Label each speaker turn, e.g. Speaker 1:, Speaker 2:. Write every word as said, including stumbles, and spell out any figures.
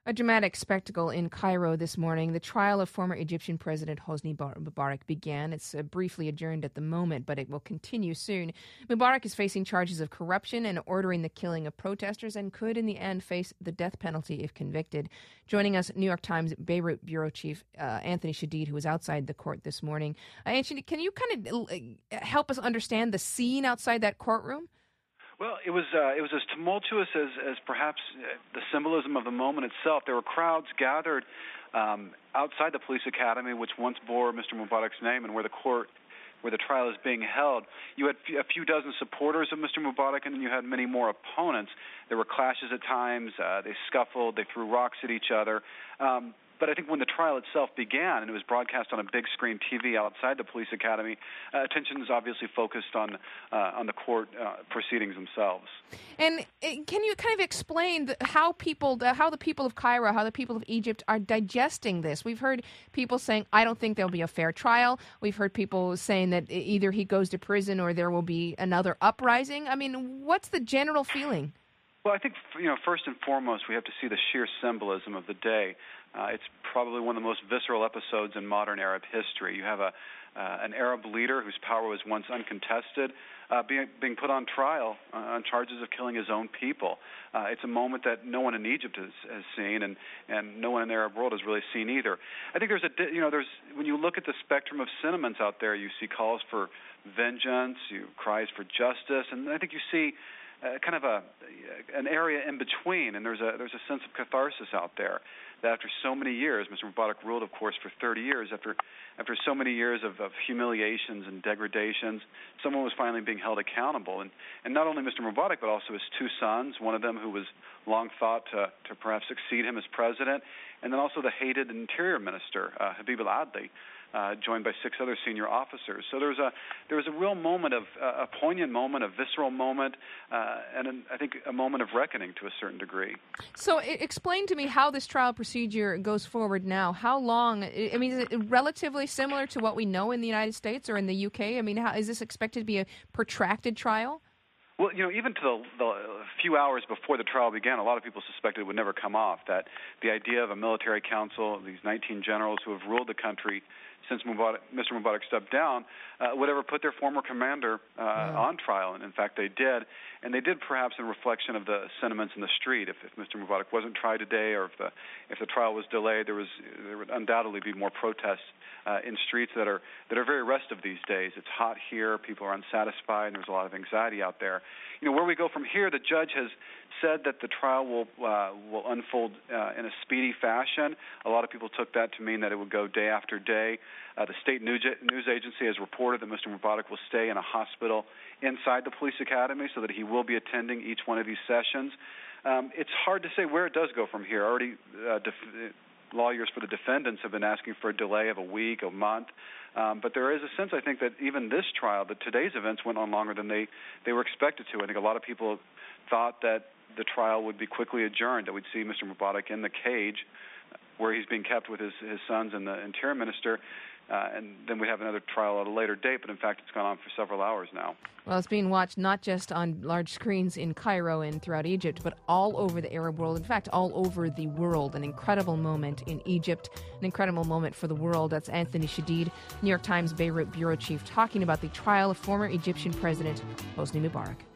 Speaker 1: A dramatic spectacle in Cairo this morning. The trial of former Egyptian President Hosni Mubarak began. It's uh, briefly adjourned at the moment, but it will continue soon. Mubarak is facing charges of corruption and ordering the killing of protesters and could, in the end, face the death penalty if convicted. Joining us, New York Times Beirut bureau chief uh, Anthony Shadid, who was outside the court this morning. Uh, Anthony, can you kind of uh, help us understand the scene outside that courtroom?
Speaker 2: Well, it was uh, it was as tumultuous as, as perhaps the symbolism of the moment itself. There were crowds gathered um, outside the police academy, which once bore Mister Mubarak's name, and where the court, where the trial is being held. You had a few dozen supporters of Mister Mubarak, and then you had many more opponents. There were clashes at times. Uh, they scuffled. They threw rocks at each other. Um, But I think when the trial itself began, and it was broadcast on a big screen T V outside the police academy, uh, attention is obviously focused on uh, on the court uh, proceedings themselves.
Speaker 1: And uh, can you kind of explain the, how people, the, how the people of Cairo, how the people of Egypt are digesting this? We've heard people saying, "I don't think there'll be a fair trial." We've heard people saying that either he goes to prison or there will be another uprising. I mean, what's the general feeling?
Speaker 2: Well, I think, you know, first and foremost, we have to see the sheer symbolism of the day. Uh, it's probably one of the most visceral episodes in modern Arab history. You have a uh, an Arab leader whose power was once uncontested uh, being, being put on trial uh, on charges of killing his own people. Uh, it's a moment that no one in Egypt has, has seen, and, and no one in the Arab world has really seen either. I think there's a, you know, there's when you look at the spectrum of sentiments out there, you see calls for vengeance, you cries for justice, and I think you see Uh, kind of a an area in between, and there's a there's a sense of catharsis out there that after so many years, Mister Mubarak ruled, of course, for thirty years. After after so many years of, of humiliations and degradations, someone was finally being held accountable, and and not only Mister Mubarak but also his two sons, one of them who was long thought to to perhaps succeed him as president, and then also the hated Interior Minister uh, Habib al-Adli. Uh, joined by six other senior officers. So there was a there was a real moment of uh, a poignant moment, a visceral moment, uh, and an, I think a moment of reckoning to a certain degree.
Speaker 1: So explain to me how this trial procedure goes forward now. How long? I mean, is it relatively similar to what we know in the United States or in the U K? I mean, how, is this expected to be a protracted trial?
Speaker 2: Well, you know, even to the, the few hours before the trial began, a lot of people suspected it would never come off, that the idea of a military council, these nineteen generals who have ruled the country since Mubarak, Mister Mubarak stepped down, uh, would ever put their former commander uh, yeah. on trial. And, in fact, they did. And they did perhaps in reflection of the sentiments in the street. If, if Mister Mubarak wasn't tried today, or if the if the trial was delayed, there was there would undoubtedly be more protests uh, in streets that are that are very restive these days. It's hot here. People are unsatisfied, and there's a lot of anxiety out there. You know, where we go from here, the judge has said that the trial will uh, will unfold uh, in a speedy fashion. A lot of people took that to mean that it would go day after day. Uh, the state news, news agency has reported that Mister Mubarak will stay in a hospital inside the police academy so that he will be attending each one of these sessions. Um, it's hard to say where it does go from here. Already, uh, def- lawyers for the defendants have been asking for a delay of a week, a month. Um, but there is a sense, I think, that even this trial, that today's events went on longer than they, they were expected to. I think a lot of people thought that the trial would be quickly adjourned, that we'd see Mister Mubarak in the cage where he's being kept with his, his sons and the Interior Minister, uh, and then we have another trial at a later date, but in fact it's gone on for several hours now.
Speaker 1: Well, it's being watched not just on large screens in Cairo and throughout Egypt, but all over the Arab world, in fact, all over the world. An incredible moment in Egypt, an incredible moment for the world. That's Anthony Shadid, New York Times Beirut bureau chief, talking about the trial of former Egyptian President Hosni Mubarak.